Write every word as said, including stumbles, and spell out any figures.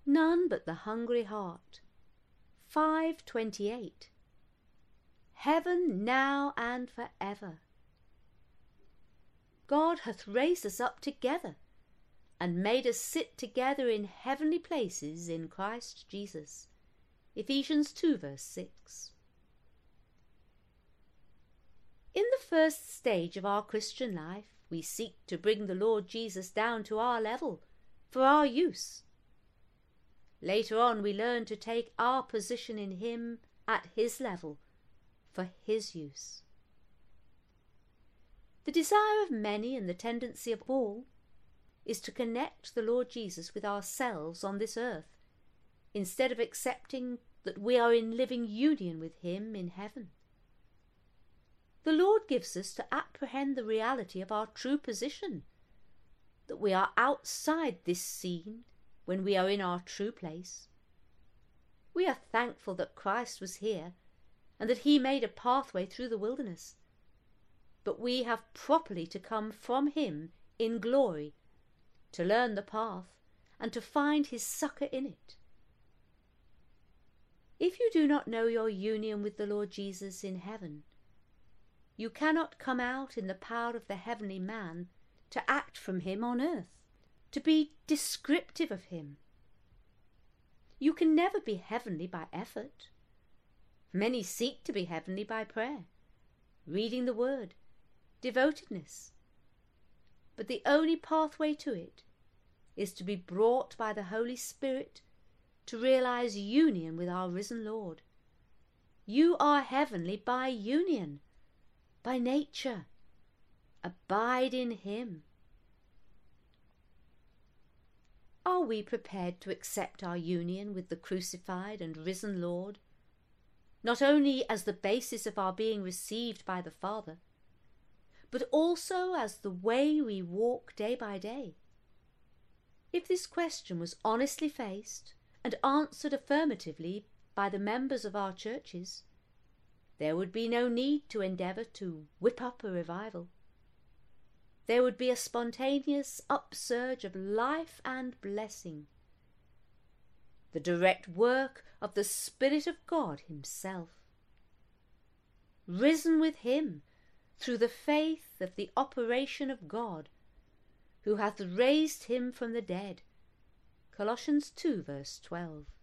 none but the hungry heart. five twenty-eight. Heaven now and for ever. God hath raised us up together, and made us sit together in heavenly places in Christ Jesus. Ephesians two verse six. In the first stage of our Christian life, we seek to bring the Lord Jesus down to our level, for our use. Later on, we learn to take our position in him at his level, for his use. The desire of many and the tendency of all is to connect the Lord Jesus with ourselves on this earth, instead of accepting that we are in living union with him in heaven. The Lord gives us to apprehend the reality of our true position, that we are outside this scene when we are in our true place. We are thankful that Christ was here and that he made a pathway through the wilderness, but we have properly to come from him in glory to learn the path and to find his succour in it. If you do not know your union with the Lord Jesus in heaven, you cannot come out in the power of the heavenly man to act from him on earth, to be descriptive of him. You can never be heavenly by effort. Many seek to be heavenly by prayer, reading the word, devotedness. But the only pathway to it is to be brought by the Holy Spirit to realize union with our risen Lord. You are heavenly by union, by nature. Abide in him. Are we prepared to accept our union with the crucified and risen Lord, not only as the basis of our being received by the Father, but also as the way we walk day by day? If this question was honestly faced and answered affirmatively by the members of our churches, there would be no need to endeavour to whip up a revival. There would be a spontaneous upsurge of life and blessing, the direct work of the Spirit of God himself. Risen with him through the faith of the operation of God, who hath raised him from the dead. Colossians two verse twelve.